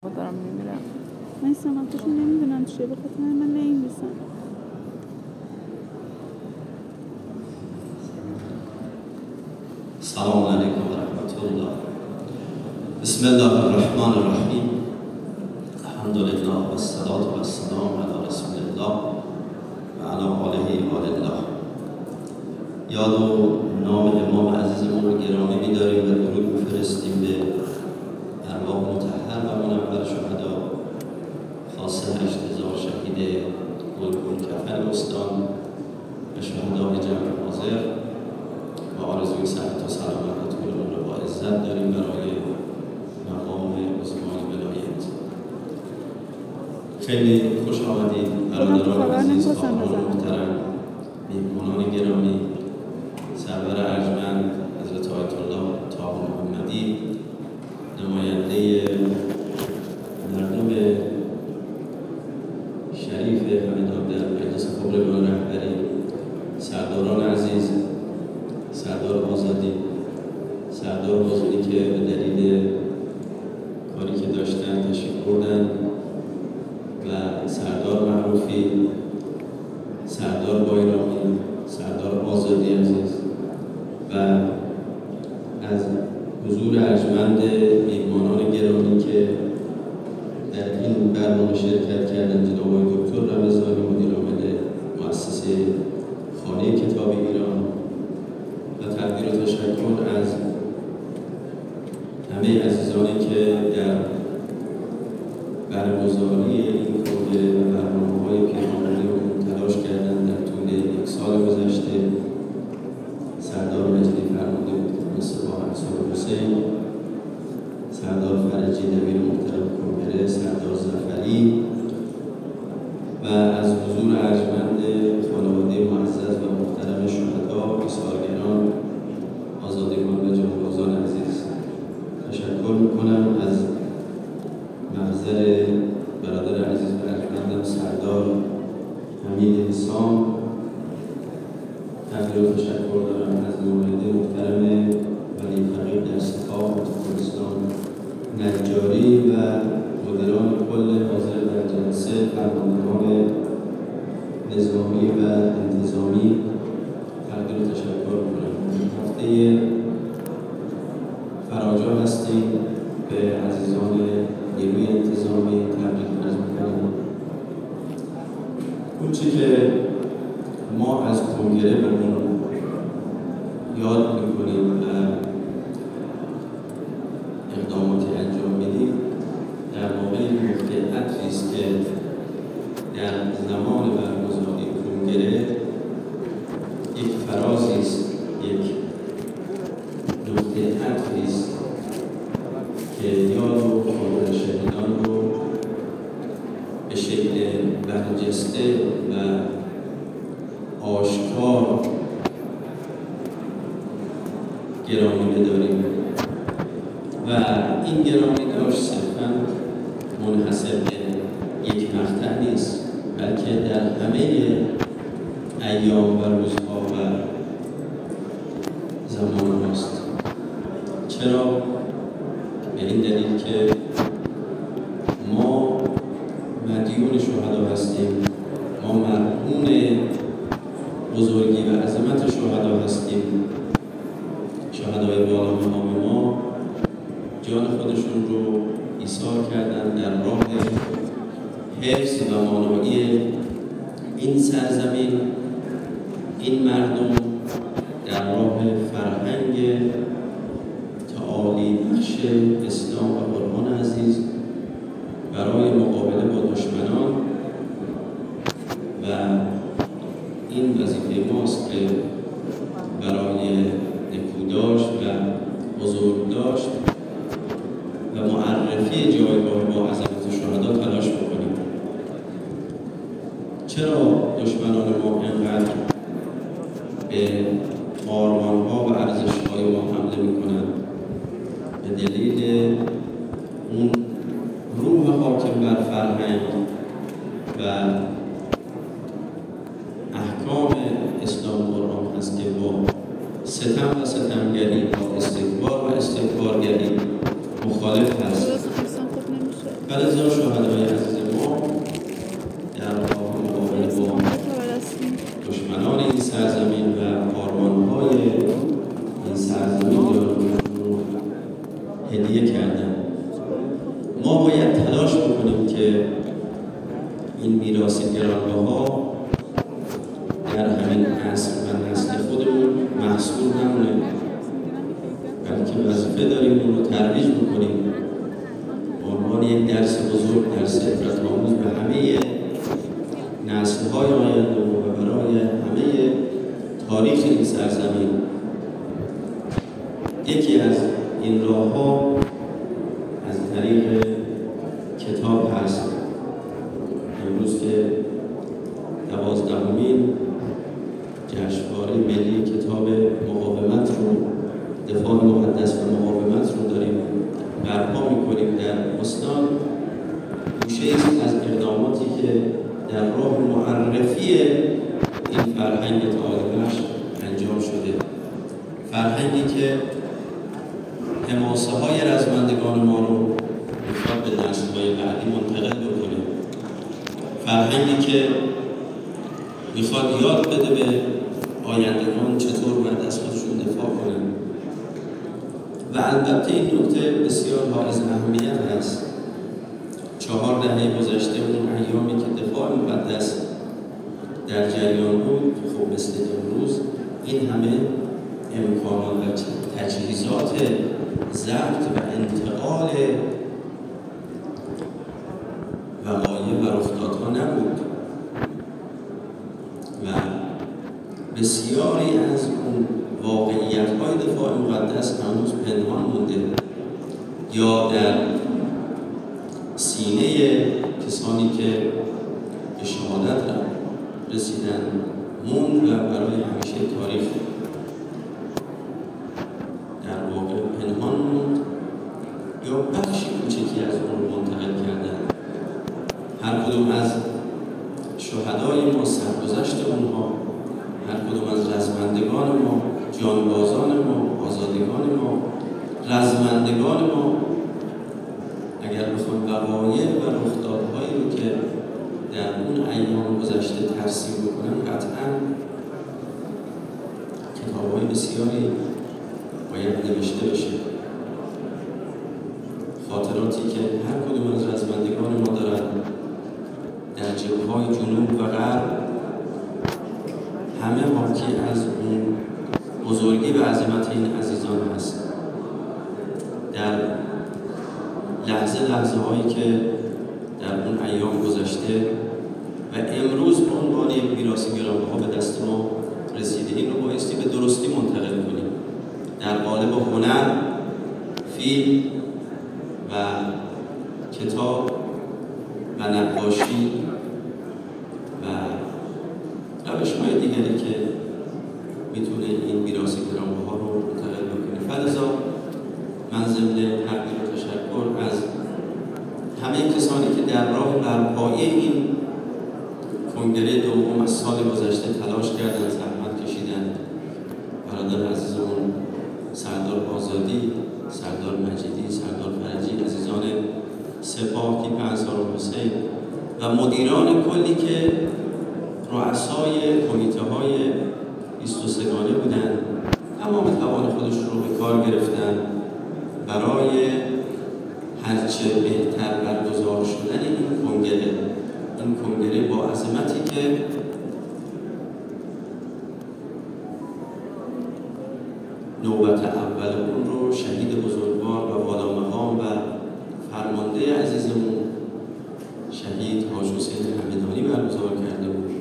دارم میمیرم. من سمتشو نمیدونم چیه، به خاطر من نمی‌نویسم. السلام علیکم و رحمت الله. بسم الله الرحمن الرحیم. الحمدلله و الصلاة و السلام علی رسول الله و علی آله و الله. یاد و نام امام عزیزمون رو گرامی می‌داریم و درود می‌فرستیم به ارواح مطهر و منور شهدا، خاصه 8000 شهید گلگون استان و شهدای جمع حاضر و آرزوی صحت و سلامت طول عمر با عزت داریم برای مقام عثمانی ولایت. خیلی خوش آمدید برادران عزیز، خواهران محترم، میهمانان گرامی، سرور ارجمند حضرت آیت الله طاهر محمدی، نماینده مردم شریف همدان در مجلس خبرگان رهبری، سرداران عزیز، سردار آزادی، سردار آزادی که به دلیل کاری که داشتن تشریف بردن، و سردار معروفی، سردار بایرامی، سردار آزادی عزیز، و از حضور ارجمند میهمانان گرامی که در این برنامه شرکت کردن، جناب آقای دکتر رمضانی مدیر عامل مؤسسه خانه کتاب ایران، و تقدیر و تشکر از همه عزیزانی که در برگزاری این کنگره و برنامه‌های پیرامونی تلاش کردن در طول یک سال گذشته. سردار مجدی فرمانده محترم سپاه انصار حسین، سردار فرجی دبیر محترم کنگره، سردار ظفری، و از حضور ارجمند خانواده معزز و محترم شهدا، ایثارگران، آزادگان و جانبازان عزیز تشکر میکنم. از محضر برادر عزیز و ارجمندم سردار حمید حسام تقدیر و تشکر دارم. از نماینده محترم ولی فقیه در سپاه ترکمنستان نجاری و مدیران کل حاضر در جلسه، فرماندهان نظامی و انتظامی تقدیر و تشکر می‌کنم. هفته فراجا هستیم، به عزیزان نیروی انتظامی تبریک عرض می‌کنم. اون چی که ما از کنگره بهمون یاد می‌کنیم و اقداماتی انجام میدیم، در واقع نقطه عطفی است که در زمان برگزاری کنگره یک فرازی است، یک نقطه عطفی است که یاد و خاطر شهیدان رو به شکل برجسته و آشکار گرامی بداریم، و این گرامی داشت صرفاً منحصر به یک مقطع نیست، بلکه در همه ایام و روزها و زمان هاست. چرا؟ به این دلیل که ما مدیون شهدا هستیم، ما مرهون بزرگی و عظمت شهدا هستیم. شهدای بالا مقام ما جان خودشون رو ایثار کردن در راه حفظ و مانعی این سرزمین، این مردم، در راه فرهنگ تعالی بخش اسلام و قرآن عزیز، برای مقابله با دشمنان. و این وظیفه ماست که برای نکوداشت و بزرگداشت و معرفی جایگاه با عظمت شهدا تلاش بکنیم. چرا دشمنان ما اینقدر به آرمان‌ها و ارزش‌های ما حمله می‌کنند؟ به دلیل اون روح حاکم بر فرهنگ و احکام اسلام و قرآن هست که با ستم و ستمگری، با استکبار و استکبارگری مخالف هست. فلذا شهدای عزیز ما در راه مقابله با دشمنان این سرزمین و آرمان‌های این سرزمین رو هدیه کردن. ما باید تلاش بکنیم که این میراث گرانبها در همین عصر و نسل خودمون محصول نمونه، بلکه وظیفه داریم اون رو ترویج بکنیم به عنوان یک درس بزرگ، درس عبرت‌آموز به همه نسل‌های آینده و برای همه تاریخ این سرزمین. یکی از این راه‌ها از طریق کتاب هست. امروز که 12مین جشنواره ملی کتاب مقاومت رو، دفاع مقدس و مقاومت رو داریم برپا می‌کنیم در استان، گوشه‌ای از اقداماتی که در راه معرفی این فرهنگ تعالی‌بخش انجام شده. فرهنگی که حماسه‌های رزمندگان ما رو می‌خواد به نسل‌های بعدی منتقل بکنه. فرهنگی که می‌خواد یاد بده به آیندگان چطور باید از خودشون دفاع کنن. و البته این نکته بسیار حائز اهمیت هست. 4 دهه گذشته اون ایامی که دفاع مقدس در جریان بود، خب مثل امروز این همه امکانات و تجهیزات ضبط و انتقال وقایع و رخدادها نبود و بسیاری از اون واقعیت‌های دفاع مقدس هنوز پنهان مونده یا در سینه کسانی که به شهادت رسیدن موند و برای همیشه تاریخ در واقع پنهان موند یا بخشی کوچکی از اون رو منتقل کردن. هر کدوم از شهدای ما، سرگذشت اونها، هر کدوم از رزمندگان ما، جانبازان ما، آزادگان ما، رزمندگان ما، اگر بخوام وقایع و رخدادهایی رو که در اون ایام گذشته ترسیم بکنم، قطعاً کتاب‌های بسیاری باید نوشته بشه. خاطراتی که هر کدوم از رزمندگان ما دارن در جبهه‌های جنوب و غرب، همه حاکی از اون بزرگی و عظمت این عزیزان هست. در لحظه هایی که در اون ایام گذشته و امروز به عنوان یک میراث گرانبها به دست ما رسیده، این رو بایستی به درستی منتقل کنیم در قالب هنر، فیلم و کتاب و نقاشی و روش‌های دیگری که میتونه این میراث گرانبها رو منتقل بکنه. فلذا من ضمن تقدیر و تشکر از همه کسانی که در راه برپایی این کنگره دوم از سال گذشته تلاش کردن، زحمت کشیدن، برادر عزیزمون سردار آزادی، سردار مجیدی، سردار فرجی، عزیزان سپاه تیپ انصار الحسین و مدیران کلی که رؤسای کمیته‌های 23 گانه بودن، تمام توان خودش رو به کار گرفتن برای هرچه بهتر برگزار شدن این کنگره با عظمتی که نوبت اول اون رو شهید بزرگوار و والا مقام و فرمانده عزیزمون شهید حاج حسین همدانی برگزار کرده بود.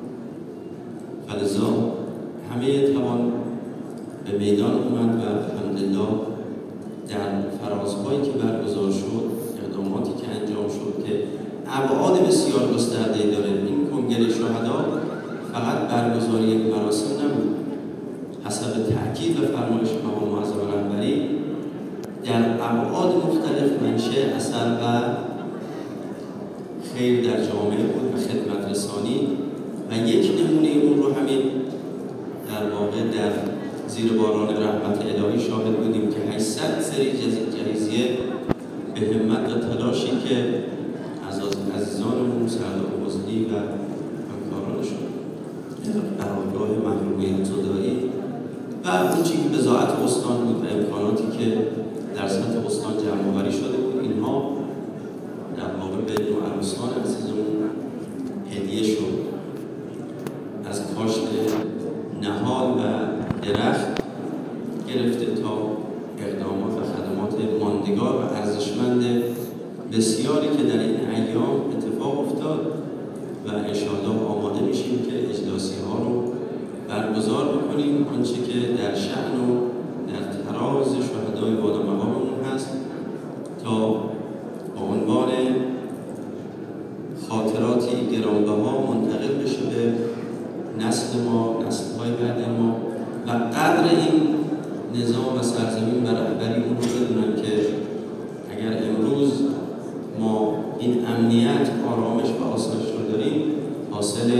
فلذا همه توان به میدان اومد و الحمدلله در فرازهایی که برگزار شد، اقداماتی که انجام شد که ابعاد بسیار گسترده‌ای داره. این کنگره شهدا فقط برگزاری یک مراسم نبود. حسب تاکید و فرمایش مقام معظم رهبری در ابعاد مختلف منشأ اثر و خیر در جامعه بود و خدمت رسانی و یک نمونه اون رو همین در واقع در زیر باران رحمت الهی شاهد بودیم که 800 سری جهیزیه به همت و تلاشی که پایگاه محرومیت زدایی و اون چیزی که بضاعت استان بود و امکاناتی که در سطح استان جمع‌آوری شده بود، اینها در واقع به نوعروسان عزیزمون هدیه شد. از کاشت نهال و درخت گرفته تا اقدامات و خدمات ماندگار و ارزشمند بسیاری که در این ایام اتفاق افتاد و انشاءالله آماده میشیم که اجلاسی ها رو برگزار بکنیم. آنچه که در شأن و در تراز شهدای بالا مقاممون هست تا با عنوان خاطراتی گرانبها منتقل بشه به نسل ما، نسل‌های بعد ما و قدر این نظام و سرزمین و رهبری اون رو بدونن که اگر امروز ما این امنیت، آرامش و آسایش رو داریم حاصل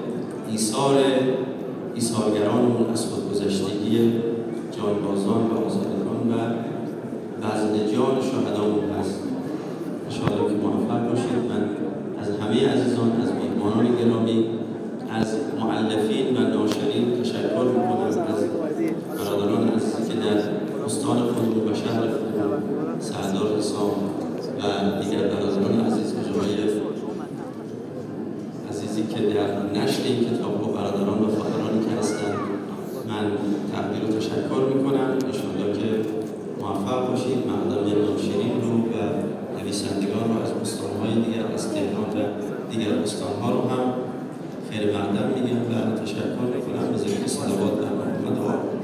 ایثارگرانمون از خودگذشتگی جانبازان و آزادگان و بذل جان شهدامون هست. انشاءالله که موفق باشید. من از همه عزیزان، از میهمانان گرامی، از مؤلفین و ناشرین تشکر میکنم، از برادران عزیزی که در استان خودمون و شهر خودمون، سردار حسام و دیگر برادران عزیز، مجموعه عزیزی که در نشر این کتاب و برادران و خواهرانی که هستند، من تقدیر و تشکر میکنم. انشاءالله که موفق باشید. مقدم ناشرین رو و نویسندگان رو از استانهای دیگر، از تهران و دیگر استانها رو هم خیر مقدم میگم و تشکر میکنم. به ذکر صلوات بر محمد و